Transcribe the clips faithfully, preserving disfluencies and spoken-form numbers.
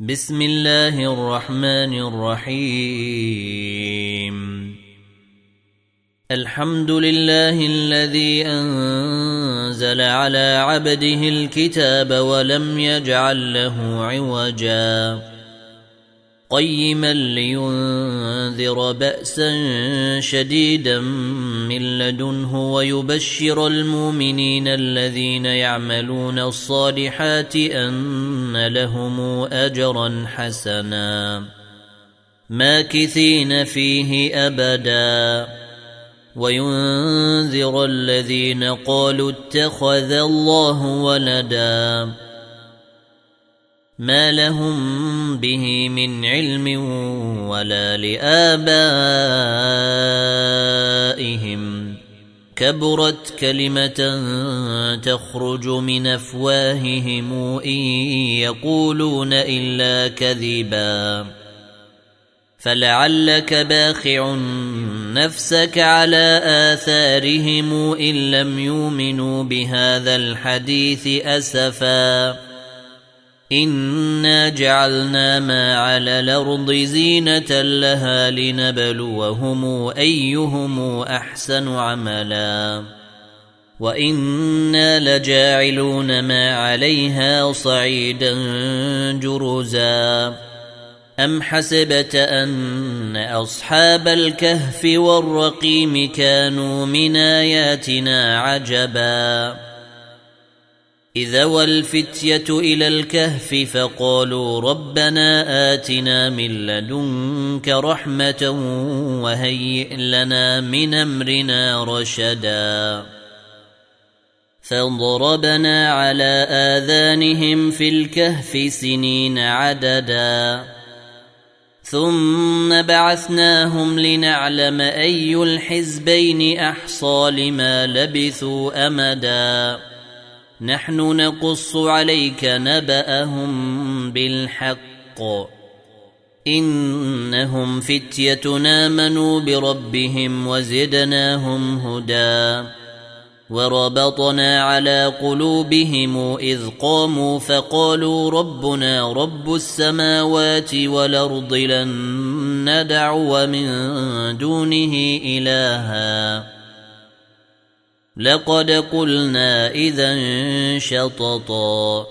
بسم الله الرحمن الرحيم. الحمد لله الذي أنزل على عبده الكتاب ولم يجعل له عوجا قيما لينذر بأسا شديدا من لدنه ويبشر المؤمنين الذين يعملون الصالحات أن لهم أجرا حسنا ماكثين فيه أبدا وينذر الذين قالوا اتخذ الله ولدا ما لهم به من علم ولا لآبائهم كبرت كلمة تخرج من أفواههم إن يقولون إلا كذبا فلعلك باخع نفسك على آثارهم إن لم يؤمنوا بهذا الحديث أسفا إنا جعلنا ما على الأرض زينة لها لنبلوهم أيهم أحسن عملا وإنا لجاعلون ما عليها صعيدا جرزا أم حسبت أن أصحاب الكهف والرقيم كانوا من آياتنا عجبا إذا والفتية إلى الكهف فقالوا ربنا آتنا من لدنك رحمة وهيئ لنا من أمرنا رشدا فضربنا على آذانهم في الكهف سنين عددا ثم بعثناهم لنعلم أي الحزبين أحصى لما لبثوا أمدا نحن نقص عليك نبأهم بالحق إنهم فتية آمنوا بربهم وزدناهم هدى وربطنا على قلوبهم إذ قاموا فقالوا ربنا رب السماوات والأرض لن ندعو من دونه إلها لقد قلنا إذا شططا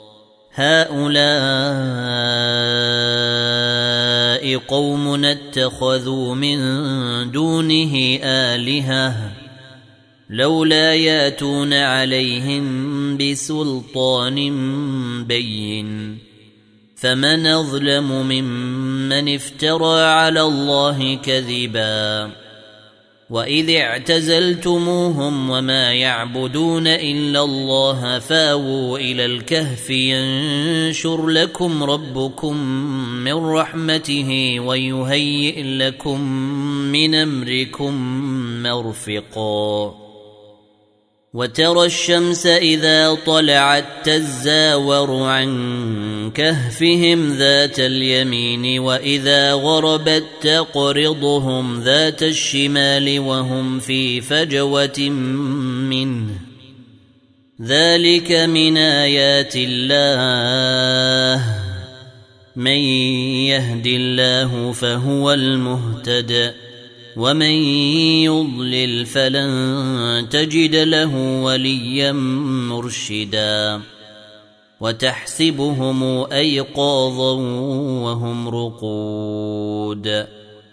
هؤلاء قوم اتخذوا من دونه آلهة لولا ياتون عليهم بسلطان بين فمن أظلم ممن افترى على الله كذبا وإذ اعتزلتموهم وما يعبدون إلا الله فاووا إلى الكهف ينشر لكم ربكم من رحمته ويهيئ لكم من أمركم مرفقا وترى الشمس إذا طلعت تزاور عن كهفهم ذات اليمين وإذا غربت تقرضهم ذات الشمال وهم في فجوة منه ذلك من آيات الله من يهد الله فهو المهتد ومن يضلل فلن تجد له وليا مرشدا وتحسبهم أيقاظا وهم رقود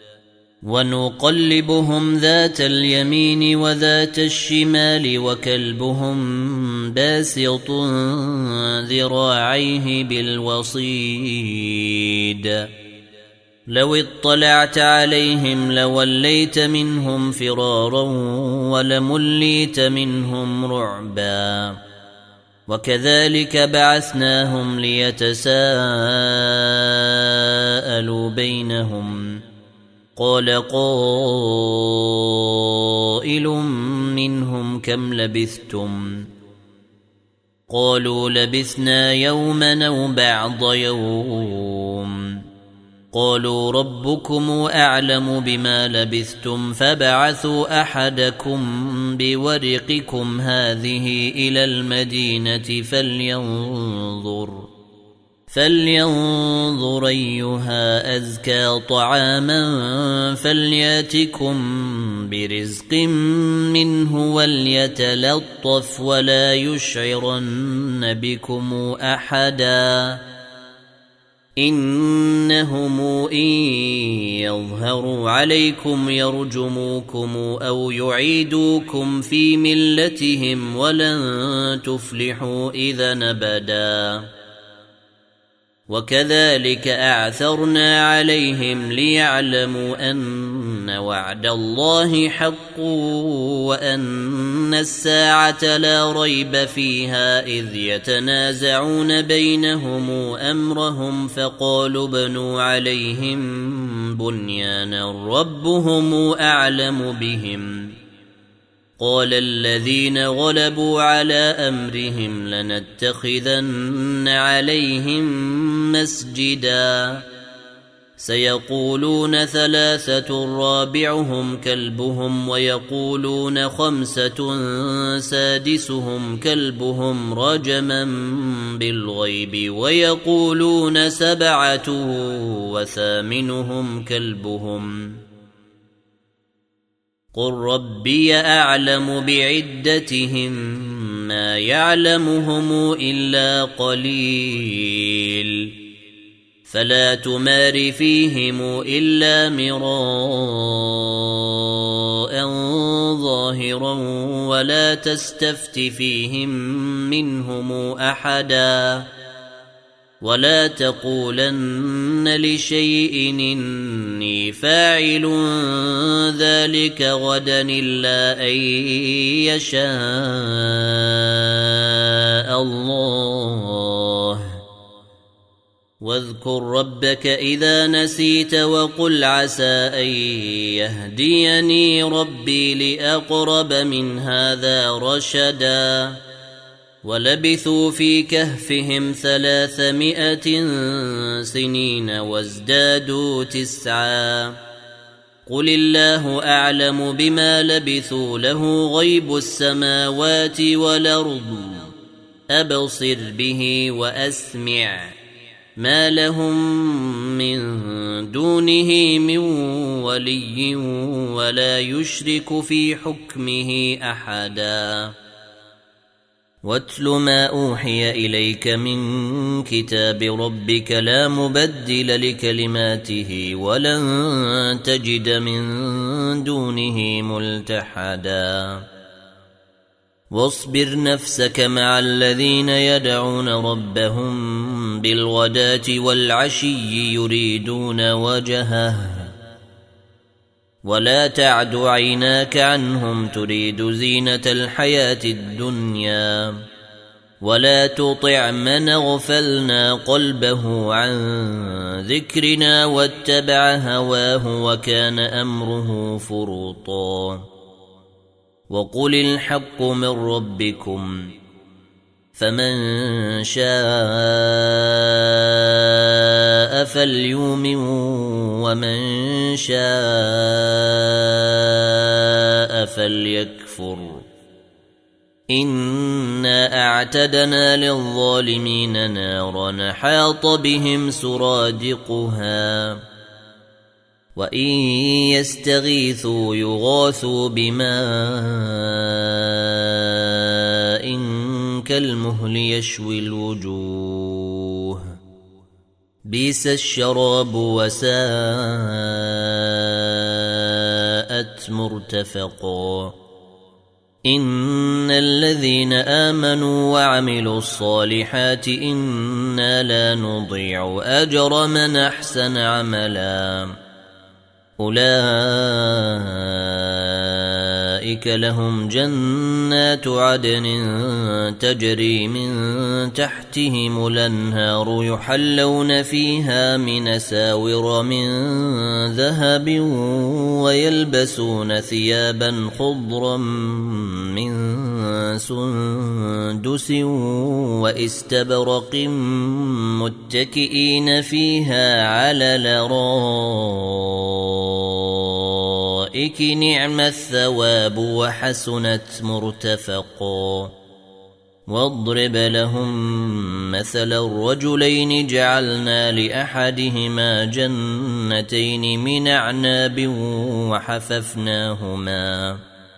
ونقلبهم ذات اليمين وذات الشمال وكلبهم باسط ذراعيه بالوصيد لو اطلعت عليهم لوليت منهم فرارا ولمليت منهم رعبا وكذلك بعثناهم ليتساءلوا بينهم قال قائل منهم كم لبثتم قالوا لبثنا يوما أو بعض يوم قالوا ربكم أعلم بما لبثتم فبعثوا أحدكم بورقكم هذه إلى المدينة فلينظر فلينظر أيها أزكى طعاما فلياتكم برزق منه وليتلطف ولا يشعرن بكم أحدا إنهم إن يظهروا عليكم يرجموكم أو يعيدوكم في ملتهم ولن تفلحوا إذا أبدا وكذلك أعثرنا عليهم ليعلموا أن وعد الله حق وأن الساعة لا ريب فيها إذ يتنازعون بينهم أمرهم فقالوا ابنوا عليهم بنيانا ربهم أعلم بهم قال الذين غلبوا على أمرهم لنتخذن عليهم مسجدا سيقولون ثلاثة رابعهم كلبهم ويقولون خمسة سادسهم كلبهم رجما بالغيب ويقولون سبعة وثامنهم كلبهم قل ربي أعلم بعدتهم ما يعلمهم إلا قليل فلا تمار فيهم إلا مراء ظاهرا ولا تستفت فيهم منهم أحدا ولا تقولن لشيء إني فاعل ذلك غدا إلا أن يشاء الله واذكر ربك إذا نسيت وقل عسى أن يهديني ربي لأقرب من هذا رشدا ولبثوا في كهفهم ثلاثمائة سنين وازدادوا تسعا قل الله أعلم بما لبثوا له غيب السماوات والأرض أبصر به وأسمع ما لهم من دونه من ولي ولا يشرك في حكمه أحدا واتل ما أوحي إليك من كتاب ربك لا مبدل لكلماته ولن تجد من دونه ملتحدا واصبر نفسك مع الذين يدعون ربهم بالغداة والعشي يريدون وجهه ولا تعد عيناك عنهم تريد زينة الحياة الدنيا ولا تطع من اغفلنا قلبه عن ذكرنا واتبع هواه وكان أمره فرطا وقل الحق من ربكم فمن شاء فليؤمن ومن شاء فليكفر إنا أعتدنا للظالمين نارا حاط بهم سرادقها وإن يستغيثوا يغاثوا بماء كالمهل يشوي الوجوه بئس الشراب وساءت مرتفقا إن الذين آمنوا وعملوا الصالحات إنا لا نضيع أجر من أحسن عملا أولئك لهم جنات عدن تجري من تحتهم الأنهار يحلون فيها من ساور من ذهب ويلبسون ثيابا خضرا من سندس واستبرق متكئين فيها على الأرائك نعم الثواب وحسنت مرتفقا واضرب لهم مثلا الرجلين جعلنا لأحدهما جنتين من أعناب وحففناهما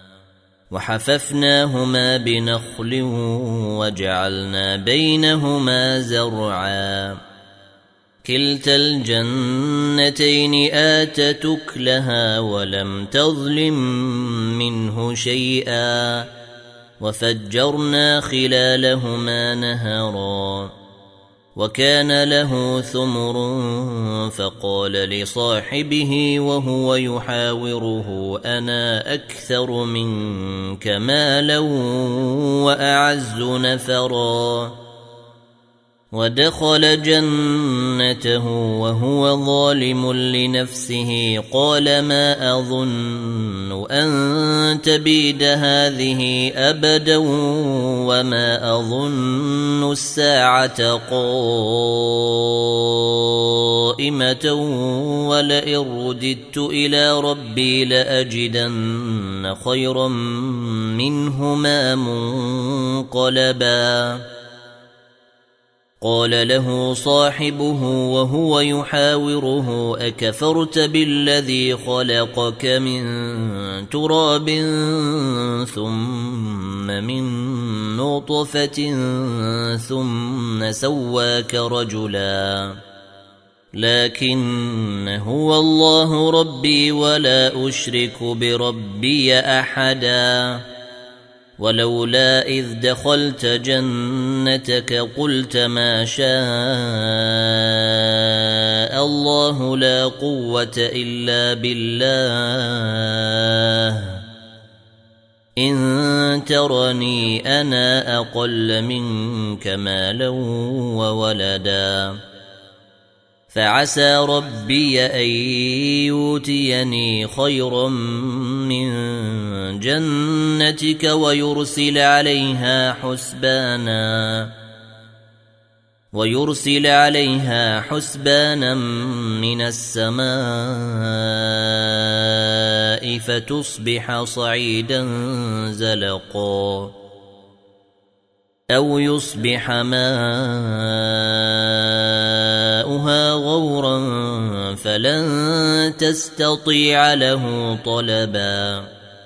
وحففناهما بنخل وجعلنا بينهما زرعا كلتا الجنتين آتت أكلها ولم تظلم منه شيئا وفجرنا خلالهما نهرا وكان له ثمر فقال لصاحبه وهو يحاوره أنا أكثر منك مالا وأعز نفرا ودخل جنته وهو ظالم لنفسه قال ما أظن أن تبيد هذه أبدا وما أظن الساعة قائمة ولئن رددت إلى ربي لأجدن خيرا منهما منقلبا قال له صاحبه وهو يحاوره أكفرت بالذي خلقك من تراب ثم من نطفة ثم سواك رجلا لكن هو الله ربي ولا أشرك بربي أحدا ولولا إذ دخلت جنتك قلت ما شاء الله لا قوة إلا بالله إن ترني أنا أقل منك مالا وولدا فعسى ربي أن يؤتيني خيرا من جنتك ويرسل عليها حسبانا ويرسل عليها حسبانا من السماء فتصبح صعيدا زلقا أو يصبح ماؤها غورا فلن تستطيع له طلبا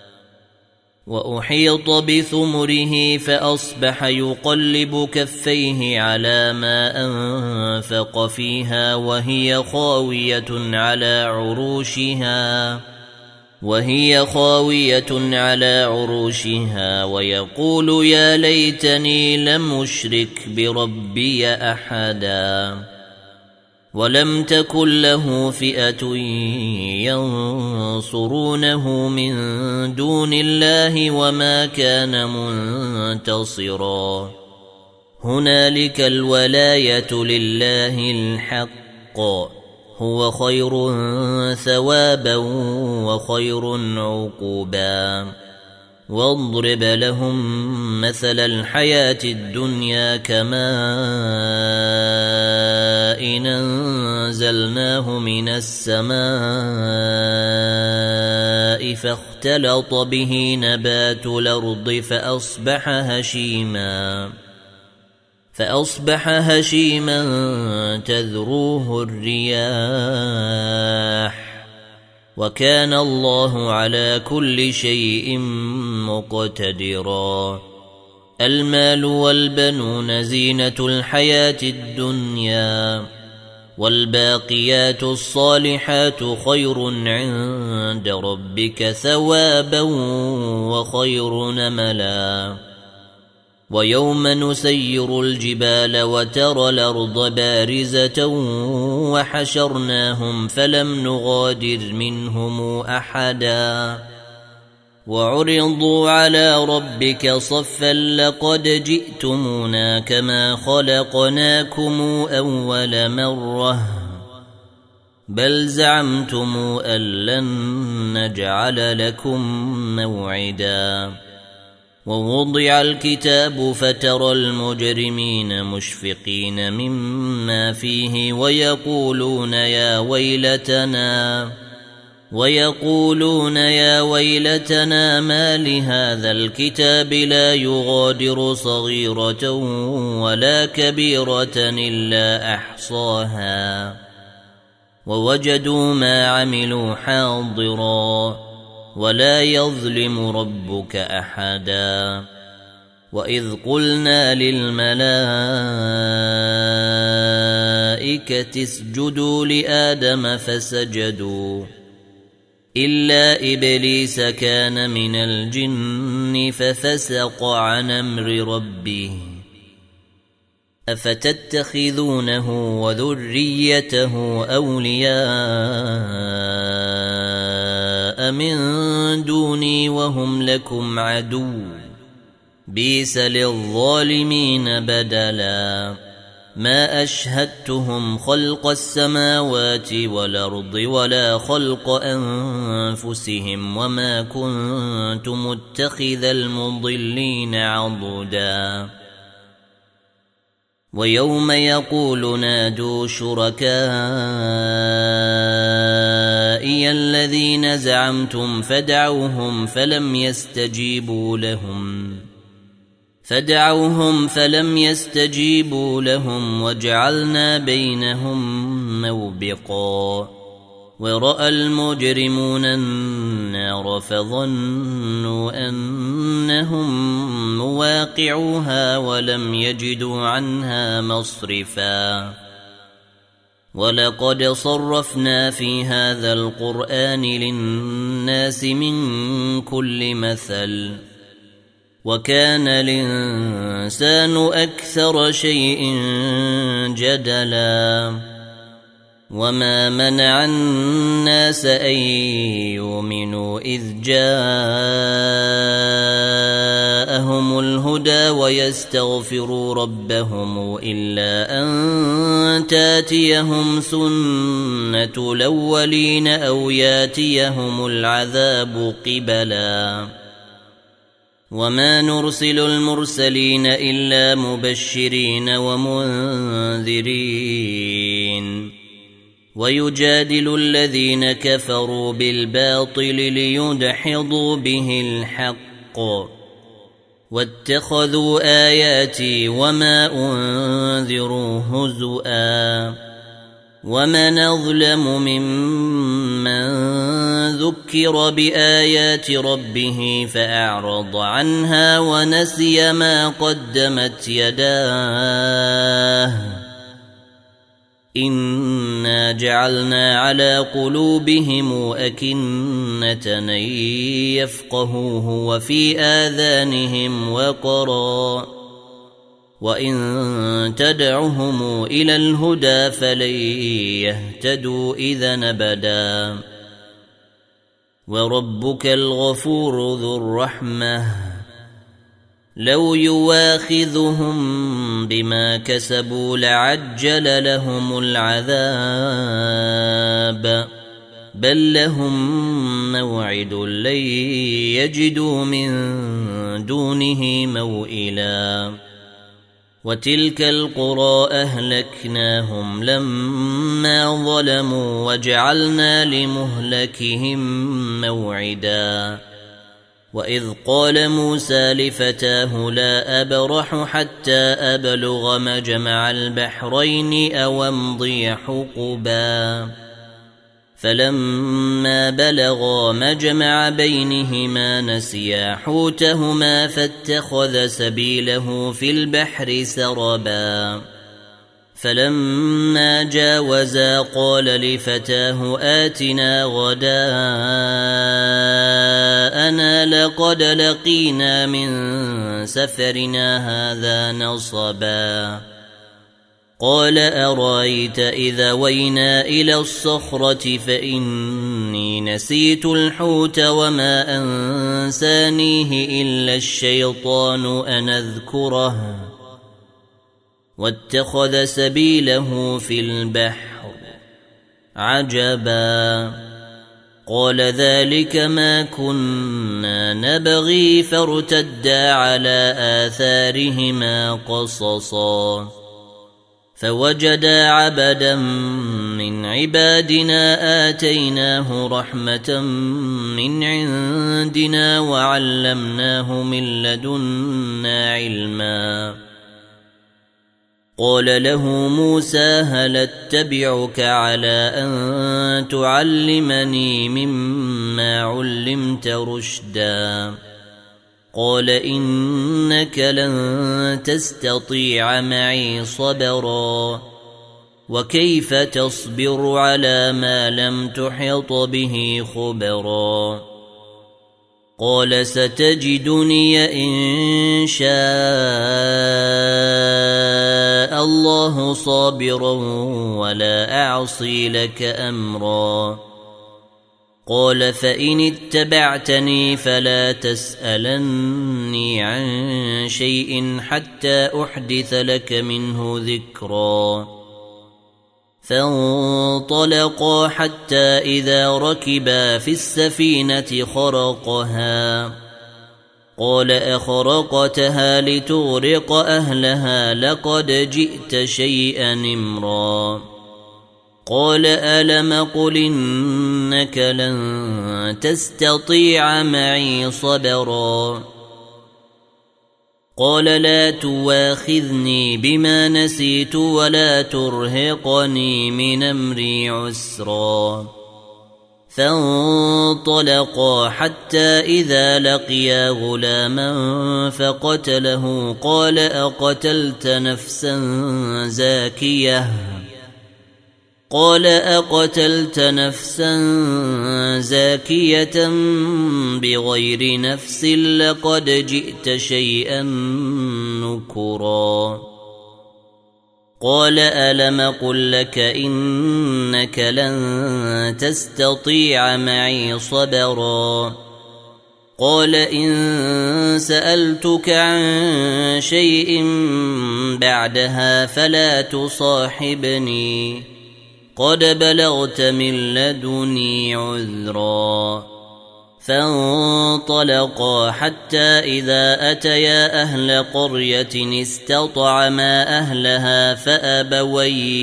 وأحيط بثمره فأصبح يقلب كفيه على ما أنفق فيها وهي خاوية على عروشها وهي خاوية على عروشها ويقول يا ليتني لم أشرك بربي أحدا ولم تكن له فئة ينصرونه من دون الله وما كان منتصرا هنالك الولاية لله الحق هو خير ثوابا وخير عقوبا واضرب لهم مثل الحياة الدنيا كماء أنزلناه من السماء فاختلط به نبات الأرض فأصبح هشيما فأصبح هشيما تذروه الرياح وكان الله على كل شيء مقتدرا المال والبنون زينة الحياة الدنيا والباقيات الصالحات خير عند ربك ثوابا وخير نملا ويوم نسير الجبال وترى الأرض بارزة وحشرناهم فلم نغادر منهم أحدا وعرضوا على ربك صفا لقد جئتمونا كما خلقناكم أول مرة بل زعمتم أن لن نجعل لكم موعدا ووضع الكتاب فترى المجرمين مشفقين مما فيه ويقولون يا ويلتنا ويقولون يا ويلتنا ما لهذا الكتاب لا يغادر صغيرة ولا كبيرة إلا أحصاها ووجدوا ما عملوا حاضرا ولا يظلم ربك أحدا. وإذ قلنا للملائكة اسجدوا لآدم فسجدوا إلا إبليس كان من الجن ففسق عن أمر ربه أفتتخذونه وذريته أولياء من دوني وهم لكم عدو بئس للظالمين بدلا. ما أشهدتهم خلق السماوات والأرض ولا خلق أنفسهم وما كنت متخذ المضلين عضدا. ويوم يقول نادوا شركائي الذين زعمتم فدعوهم فلم يستجيبوا لهم فدعوهم فلم يستجيبوا لهم وجعلنا بينهم موبقا. ورأى المجرمون النار فظنوا أنهم مواقعوها ولم يجدوا عنها مصرفا. ولقد صرفنا في هذا القرآن للناس من كل مثل وكان الإنسان أكثر شيء جدلا. وما منع الناس أن يؤمنوا إذ جاءهم الهدى ويستغفروا ربهم إلا أن تاتيهم سنة الأولين أو ياتيهم العذاب قبلا. وما نرسل المرسلين إلا مبشرين ومنذرين ويجادل الذين كفروا بالباطل ليدحضوا به الحق واتخذوا آياتي وما أنذروا هزؤا. ومن أظلم ممن ذكر بآيات ربه فأعرض عنها ونسي ما قدمت يداه إنا جعلنا على قلوبهم أكنة أن يفقهوه وفي آذانهم وقرا وإن تدعهم إلى الهدى فلن يهتدوا إذا أبدا. وربك الغفور ذو الرحمة لو يواخذهم بما كسبوا لعجل لهم العذاب بل لهم موعد لن يجدوا من دونه موئلا. وتلك القرى أهلكناهم لما ظلموا وجعلنا لمهلكهم موعدا. وإذ قال موسى لفتاه لا أبرح حتى أبلغ مجمع البحرين أو أمضي حقبا. فلما بلغا مجمع بينهما نسيا حوتهما فاتخذ سبيله في البحر سربا. فلما جاوزا قال لفتاه آتنا غداءنا لقد لقينا من سفرنا هذا نصبا. قال أرأيت إذا وينا إلى الصخرة فإني نسيت الحوت وما أنسانيه إلا الشيطان أن أذكره واتخذ سبيله في البحر عجبا. قال ذلك ما كنا نبغي فارتدا على آثارهما قصصا. فوجدا عبدا من عبادنا آتيناه رحمة من عندنا وعلمناه من لدنا علما قال له موسى هل اتبعك على أن تعلمني مما علمت رشدا قال إنك لن تستطيع معي صبرا وكيف تصبر على ما لم تحط به خبرا قال ستجدني إن شاء الله صابرا ولا أعصي لك أمرا قال فإن اتبعتني فلا تسألني عن شيء حتى أحدث لك منه ذكرا فانطلقا حتى إذا ركبا في السفينة خرقها قال أخرقتها لتغرق أهلها لقد جئت شيئا إمرا قال ألم قل إنك لن تستطيع معي صبرا قال لا تواخذني بما نسيت ولا ترهقني من أمري عسرا فانطلقا حتى إذا لقيا غلاما فقتله قال أقتلت نفسا زاكية قال أقتلت نفسا زاكية بغير نفس لقد جئت شيئا نكرا قال ألم قل لك إنك لن تستطيع معي صبرا قال إن سألتك عن شيء بعدها فلا تصاحبني قد بلغت من لدني عذرا فانطلقا حتى إذا أتيا أهل قرية استطعما أهلها فأبوا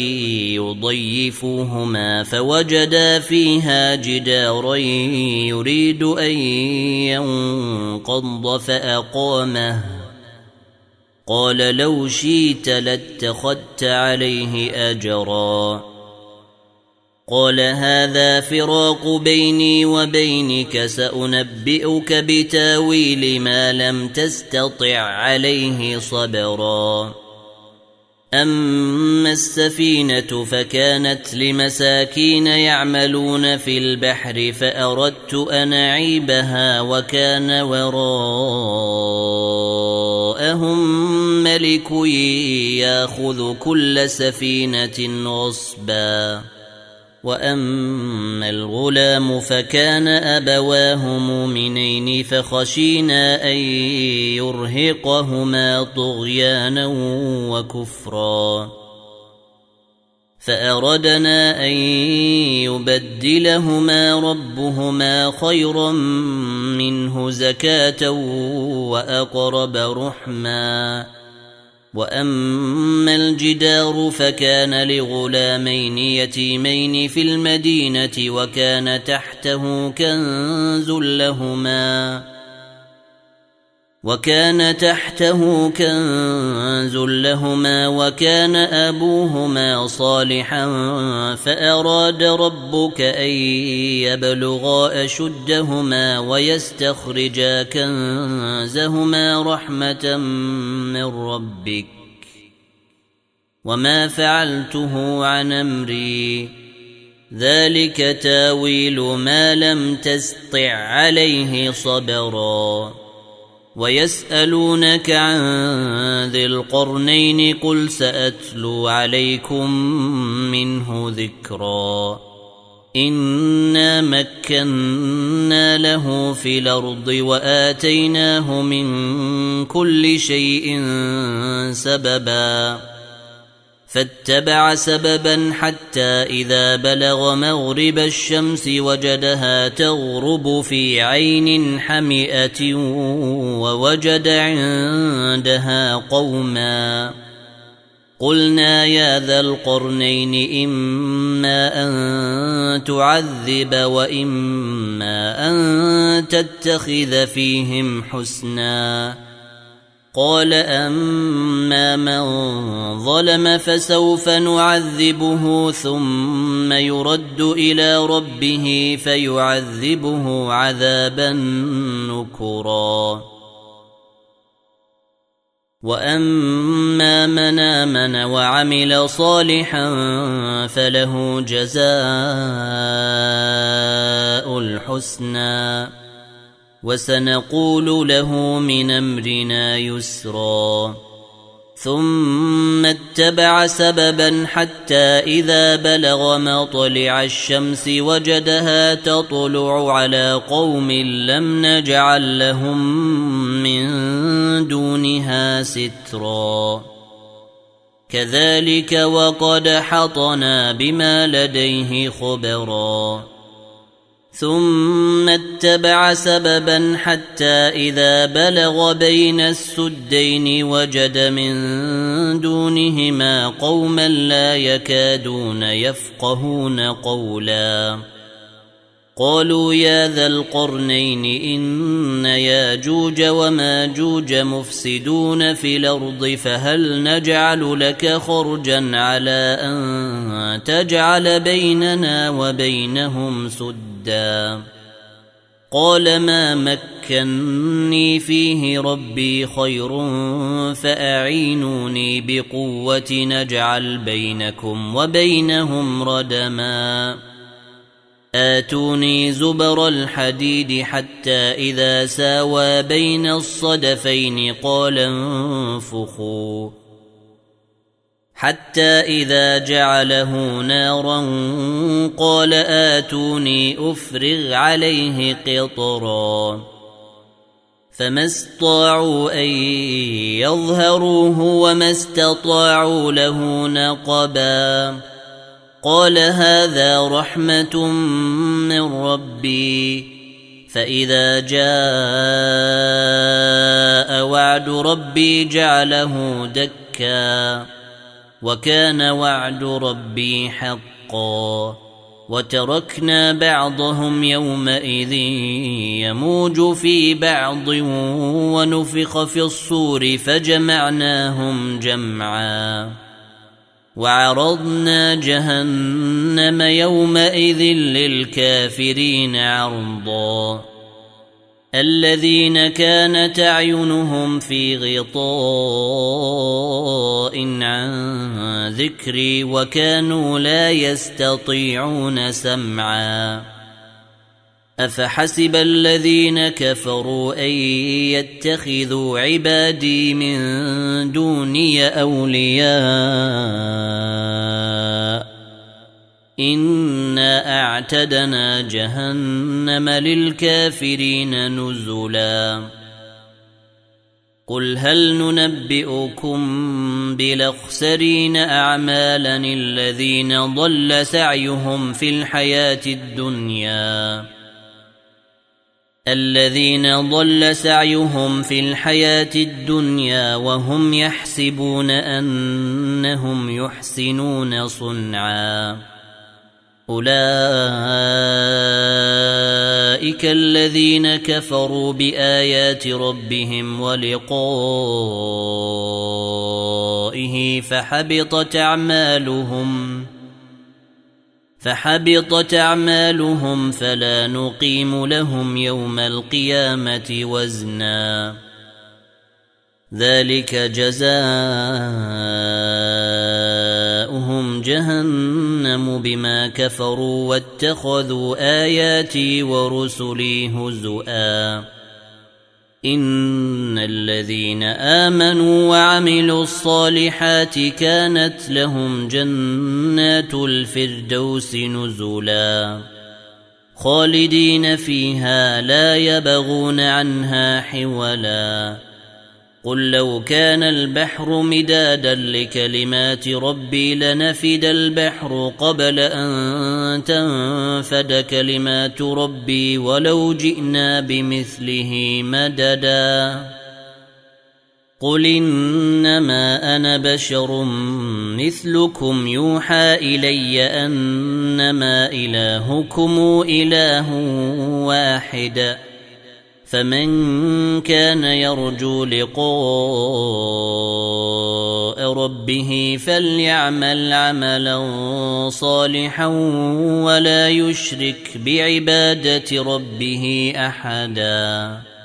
يضيفوهما فوجدا فيها جدارا يريد أن ينقض فأقامه قال لو شئت لاتخذت عليه أجرا قال هذا فراق بيني وبينك سأنبئك بتاويل ما لم تستطع عليه صبرا أما السفينة فكانت لمساكين يعملون في البحر فأردت أن أعيبها وكان وراءهم ملك يأخذ كل سفينة غصبا وأما الغلام فكان أبواه مؤمنين فخشينا أن يرهقهما طغيانا وكفرا فأردنا أن يبدلهما ربهما خيرا منه زكاة وأقرب رحما وأما الجدار فكان لغلامين يتيمين في المدينة وكان تحته كنز لهما وكان تحته كنز لهما وكان أبوهما صالحا فأراد ربك أن يبلغا أشدهما ويستخرجا كنزهما رحمة من ربك وما فعلته عن أمري ذلك تاويل ما لم تسطع عليه صبرا ويسألونك عن ذي القرنين قل سأتلو عليكم منه ذكرا إنا مكنا له في الأرض وآتيناه من كل شيء سببا فاتبع سببا حتى إذا بلغ مغرب الشمس وجدها تغرب في عين حمئة ووجد عندها قوما قلنا يا ذا القرنين إما أن تعذب وإما أن تتخذ فيهم حسنا قال أما من ظلم فسوف نعذبه ثم يرد إلى ربه فيعذبه عذابا نكرا وأما من آمن وعمل صالحا فله جزاء الحسنى وسنقول له من أمرنا يسرا ثم اتبع سببا حتى إذا بلغ مطلع الشمس وجدها تطلع على قوم لم نجعل لهم من دونها سترا كذلك وقد حطنا بما لديه خبرا ثم اتبع سببا حتى إذا بلغ بين السدين وجد من دونهما قوما لا يكادون يفقهون قولا قالوا يا ذا القرنين إن ياجوج وماجوج مفسدون في الأرض فهل نجعل لك خرجا على أن تجعل بيننا وبينهم سدا قال ما مكنني فيه ربي خير فأعينوني بقوة نجعل بينكم وبينهم ردما آتوني زبر الحديد حتى إذا ساوى بين الصدفين قال انفخوا حتى إذا جعله نارا قال آتوني أفرغ عليه قطرا فما استطاعوا أن يظهروه وما استطاعوا له نقبا قال هذا رحمة من ربي فإذا جاء وعد ربي جعله دكا وكان وعد ربي حقا وتركنا بعضهم يومئذ يموج في بعض ونفخ في الصور فجمعناهم جمعا وعرضنا جهنم يومئذ للكافرين عرضا الذين كانت أعينهم في غطاء عن ذكري وكانوا لا يستطيعون سمعا أفحسب الذين كفروا أن يتخذوا عبادي من دوني أولياء إنا أعتدنا جهنم للكافرين نزلا قل هل ننبئكم بالأخسرين أعمالا الذين ضل سعيهم في الحياة الدنيا الذين ضل سعيهم في الحياة الدنيا وهم يحسبون أنهم يحسنون صنعا أولئك الذين كفروا بآيات ربهم ولقائه فحبطت أعمالهم فحبطت أعمالهم فلا نقيم لهم يوم القيامة وزنا ذلك جزاؤهم جهنم بما كفروا واتخذوا آياتي ورسلي هزؤا إن الذين آمنوا وعملوا الصالحات كانت لهم جنات الفردوس نزلا خالدين فيها لا يبغون عنها حولا قل لو كان البحر مدادا لكلمات ربي لنفد البحر قبل أن تنفد كلمات ربي ولو جئنا بمثله مددا قل إنما أنا بشر مثلكم يوحى إلي أنما إلهكم إله واحد فمن كان يرجو لقاء ربه فليعمل عملا صالحا ولا يشرك بعبادة ربه أحدا.